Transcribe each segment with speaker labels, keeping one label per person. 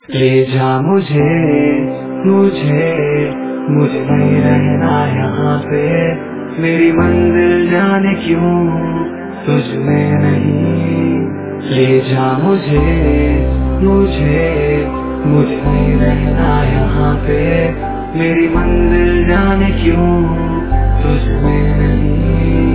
Speaker 1: ले जा मुझे मुझे मुझे नहीं रहना यहाँ पे, मेरी मंजिल जाने क्यों तुझ में नहीं। ले जा मुझे मुझे मुझे नहीं रहना यहाँ पे, मेरी मंजिल जाने क्यों तुझ में नहीं।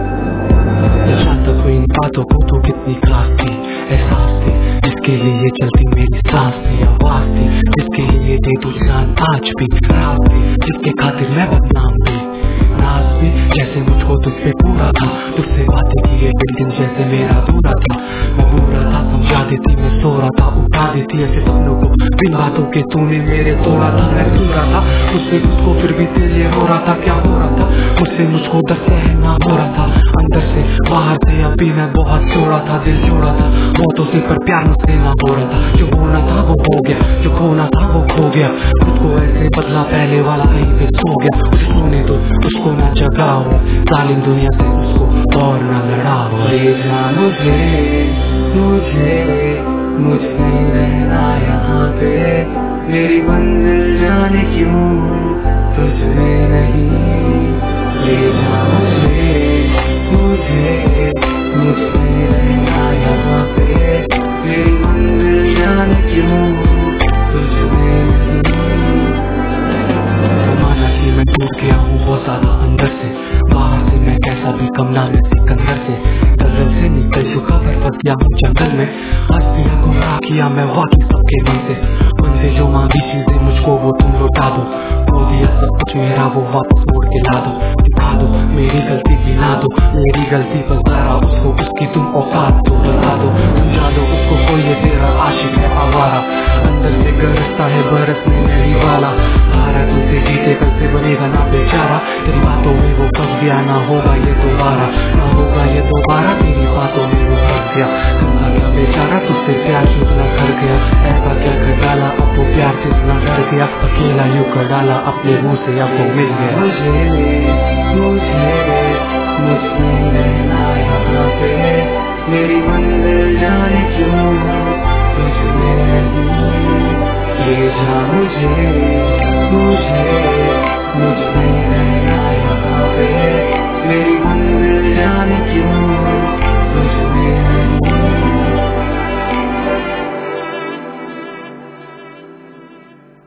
Speaker 1: जानता कोई इन बातों को तो कितनी खास थी, एहसास थी जिसके लिए चलती मेरी सांस थी, आवाज थी जिसके लिए दे तू जान आज भी, रात थी जिसके खातिर मैं बदनाम थी, नाज भी जैसे मुझको तुझसे पूरा था, तुझसे बातें किए बिल्डिंग जैसे मेरा दूरा था। मैं पूरा था समझा देती मैं सो रहा था, उठा देती ऐसे सपनों को बिन बातों के तूने मेरे तोड़ा था। मैं पूरा था मुझसे तुझको फिर भी तेरे लिए हो रहा था, क्या हो रहा था मुझसे मुझको दस सहना हो रहा था, अंदर से बाहर से अभी मैं बहुत छोड़ा था, दिल जोड़ा था बहुतों से पर प्यार मुझसे ना हो रहा था। जो होना था वो हो गया, जो खोना था वो खो गया, खुद को ऐसे बदला पहले वाला कहीं पे सो गया। उसे सोने दो उसको ना जगाओ, जालिम दुनिया से उसको और ना लड़ाओ। ले जा मुझे मुझे मुझे नहीं रहना यहाँ पे, मेरी मंजिल जाने क्यों तुझ में नहीं। ले जा मुझे मुझे मुझे नहीं रहना यहाँ पे, मेरी मंजिल जाने क्यों तुझ में नहीं। माना कि मैं टूट गया हूँ बहुत ज्यादा अंदर से, बाहर से मैं कैसा भी कम ना मैं सिकंदर से, जंगल से निकल चुका पर फंस गया हूँ जंगल में। आज भी गुमराह किया मैं वाकई सबके मन से, उनसे जो मांगी चीजें मुझको वो तुम लौटा दो, खो दिया सब कुछ मेरा वो वापस मोड़ के ला दो, दिखा दो मेरी गलती गिना दो, मेरी गलती पर जरा उसको उसकी तुम औकात तो बता दो, समझा दो उसको कोई ये तेरा आशिक है आवारा, अंदर से गरजता है बरसने मेरी वाला, हारा तुझसे जीते कल से बनेगा ना बेचारा, तेरी बातों में वो फंस गया ना होगा ये दोबारा, ना होगा ये दोबारा, तेरी बातों में वो फंस गया। समझा क्या बेचारा तुझसे प्यार कितना कर गया, ऐसा क्या कर डाला अब वो प्यार कितना डर गया, अकेला यूं कर डाला अपने मुंह से अब वो मिल गया। मुझे मुझे मुझे नहीं रहना यहाँ पे, मेरी मंजिल जाने क्यों तुझ में नहीं। ले जा मुझे मुझे